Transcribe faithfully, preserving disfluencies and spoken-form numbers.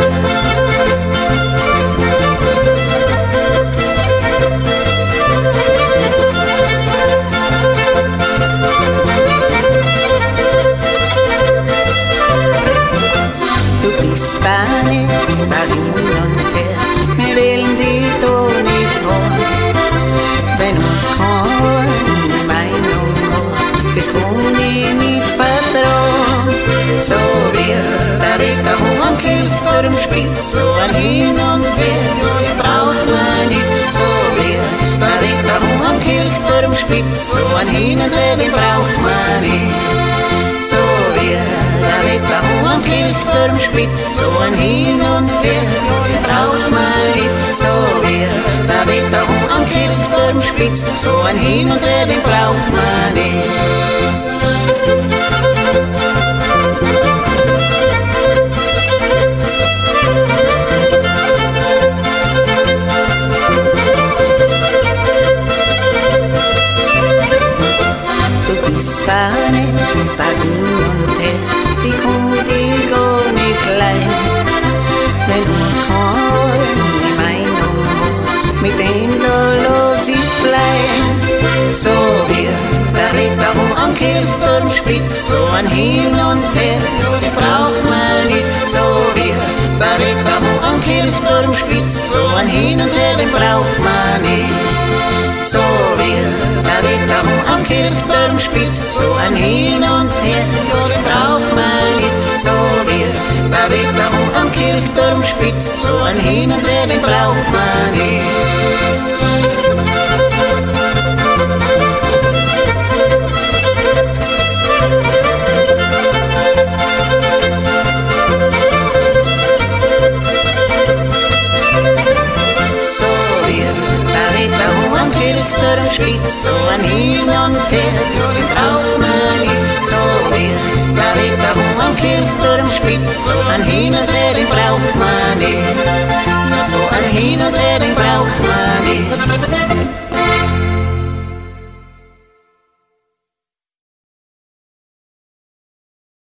Spitz, so ein Hin und Her, ja, die braucht man nicht. So wie der Wetterhund am Kirchturm spitz, so ein Hin und Her, den braucht man nicht. So wie der Wetterhund am Kirchturm spitz, so ein Hin und Her, ja, den braucht man nicht. So wie der Wetterhund am Kirchturm spitz, so ein Hin und Her, den braucht man nicht. Wenn man kann, die Meinung hat, mit dem da los ich bleib. So wie der Wetterhund am Kirchturm spitz, so ein Hin und Her, ja, die braucht man nicht. So wie der Wetterhund am Kirchturm spitz, so ein Hin und Her, den braucht man nicht. So wie der Wetterhund am Kirchturm spitz, so ein Hin und Her, ja, den braucht man nicht. So wie der Wetterhund am Kirchturm spitz, so ein Hin und Her, den braucht man nicht. So wie der Wetterhund am Kirchturm spitz, so ein Hin und Her, ja, den braucht man nicht. So wie der Wetterhund am Kirchturm spitz, so ein Hin und Her, den braucht man nicht. Ja, so ein Hin und Her, den braucht man nicht.